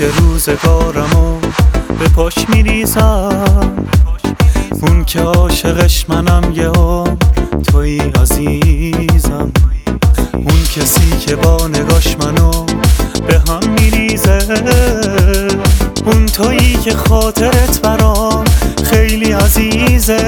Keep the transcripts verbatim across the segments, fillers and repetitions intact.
که روزگارمو به پاش میریزم، اون که عاشقش منم یه عمر تویی عزیزم، اون کسی که با نگاش منو به هم میریزه، اون تویی که خاطرت برام خیلی عزیزه.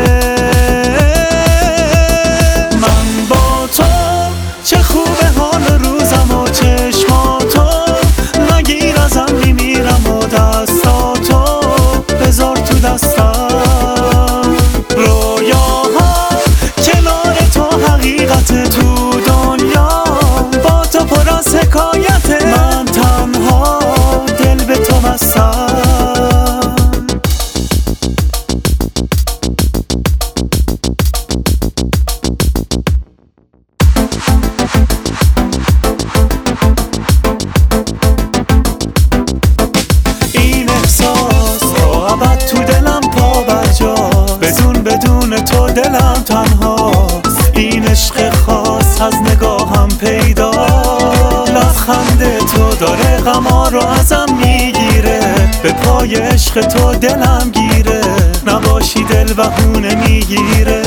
من با تو چه خوبه حال روزم و چشماتو، نگیر ازم میمیرم و دستاتو بذار تو دستم، رویاها کنار تو حقیقت تو دنیا، با تو پر از حکایته، من تنها دل به تو بستم. تو دلم پا برجا، بدون بدون تو دلم تنهاست، این عشق خاص از نگاهم پیدا، لبخند تو داره غما رو ازم میگیره، به پای عشق تو دلم گیره، نباشی دل بهونه میگیره.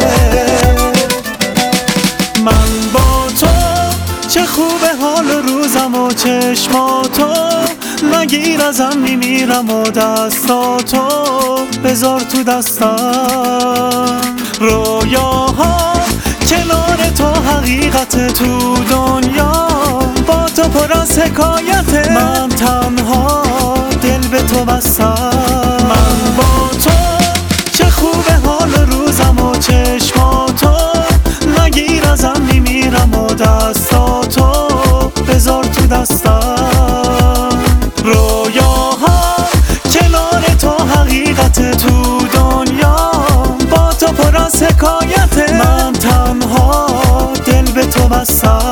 من با تو چه خوبه حال روزم و چشماتو، نگیر ازم میمیرم و دستاتو بذار تو دستم، رویاها کنار تو حقیقت تو دنیا، با تو پر از حکایته، من تنها دل به تو بستم. من با تو چه خوبه حال روزم و چشماتو، نگیر ازم میمیرم و دستاتو بذار تو دستم، رویاها کنار تو حقیقت تو دنیا، با تو پر از حکایته، من تنها دل به تو بستم.